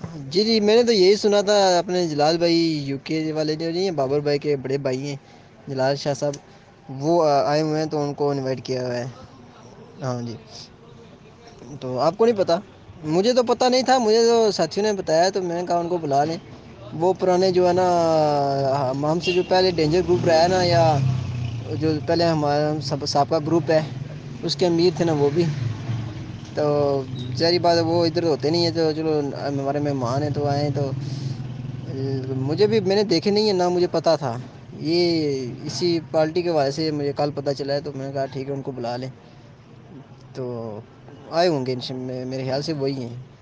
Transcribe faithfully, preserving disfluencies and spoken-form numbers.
जी, जी, मैंने तो यही सुना था अपने जलाल भाई यूके वाले जो नहीं है बाबर भाई के बड़े भाई हैं जलाल शाह साहब वो अ, आए हुए हैं तो उनको इनवाइट किया हुआ है। हाँ जी। तो आपको नहीं पता? मुझे तो पता नहीं था, मुझे तो साथियों ने बताया तो मैंने कहा उनको बुला लें। वो पुराने जो है ना हम हमसे जो पहले डेंजर ग्रुप रहा है ना या जो पहले हमारा हम सब सापका ग्रुप है उसके अमीर थे ना वो भी। तो ज़ाहिर बात है वो इधर होते नहीं है तो चलो हमारे मेहमान हैं तो आए तो अ, मुझे भी मैंने देखे नहीं है ना मुझे पता था। ये इसी पार्टी के वजह से मुझे कल पता चला है तो मैंने कहा ठीक है उनको बुला लें। तो आए होंगे इनसे मे- मेरे ख्याल से वही हैं।